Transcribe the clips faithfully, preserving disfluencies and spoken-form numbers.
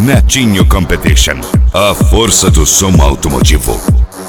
Netinho Competition, a força do som automotivo.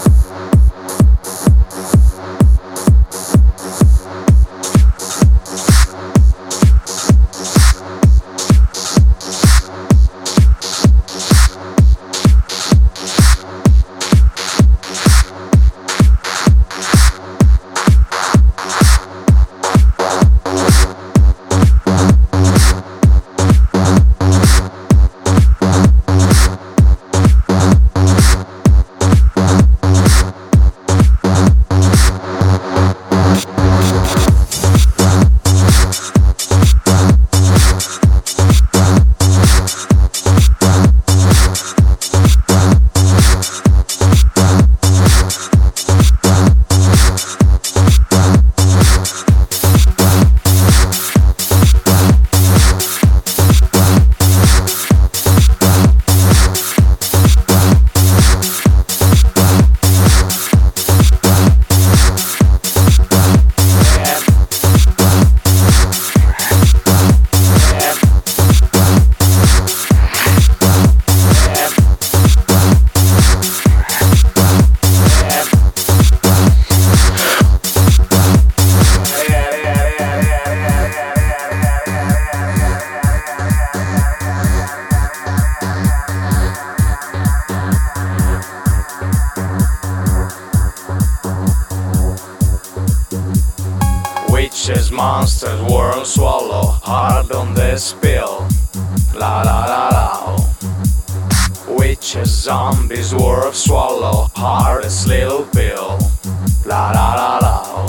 Witches, monsters, worms swallow hard on this pill. La la la la. Witches, zombies, worms swallow hard this little pill. La la la la.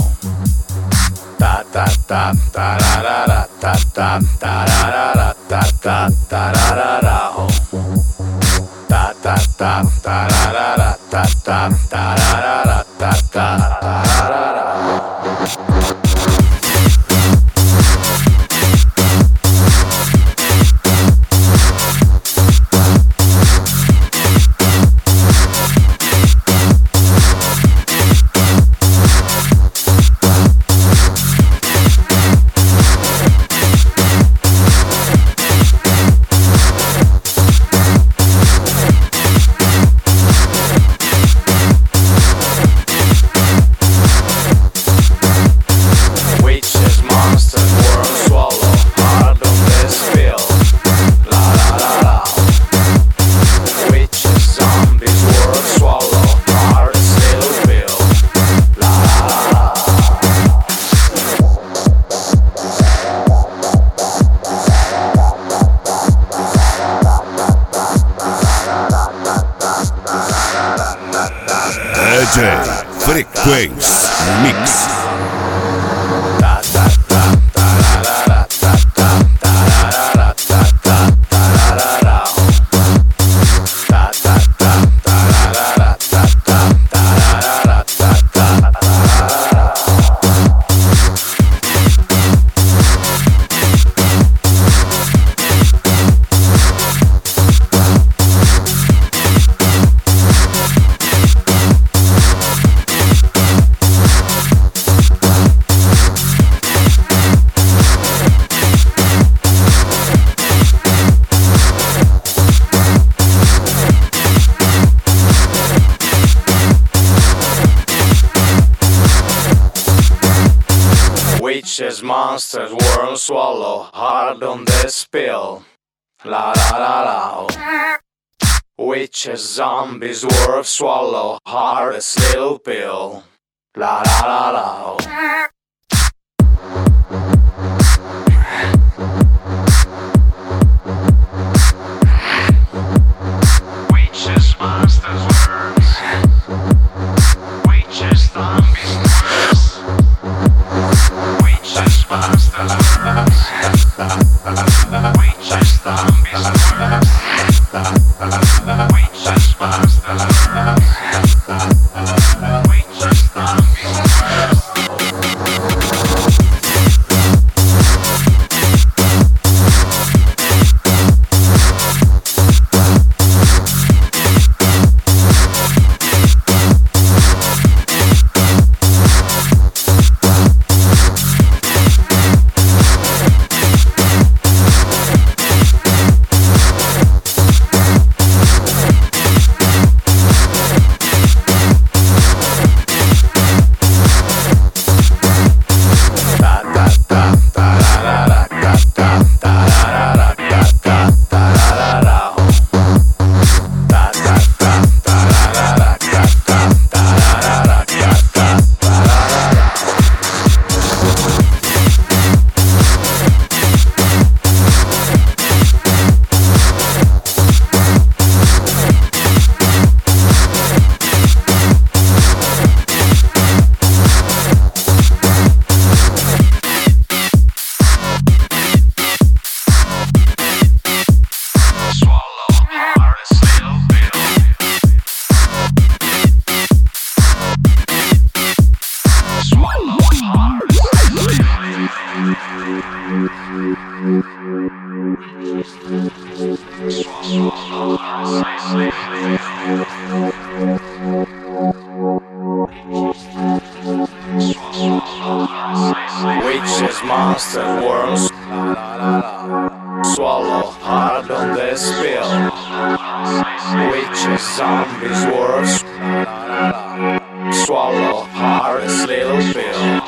Ta ta ta ta ra ra ra ta ta ta ra ra ra ta ta ta ra ra ra. Ta ta ta ta ra ra ra ta ta ta ra ra ra ta ta ta ra ra ra. D J Frequency Mix. Witches, monsters, worms swallow hard on this pill. La la la la. Witches, zombies, worms swallow hard this little pill. La la la la. Witches, monsters, worms. Witches, zombies, worms. Witches, monsters, worms. Witches, zombies, worms. Witches, monsters, worms. Witches, zombies, worms. Witches, monsters, worms, swallow hard on the spill. Witches, zombies, worms, swallow hard as little pill.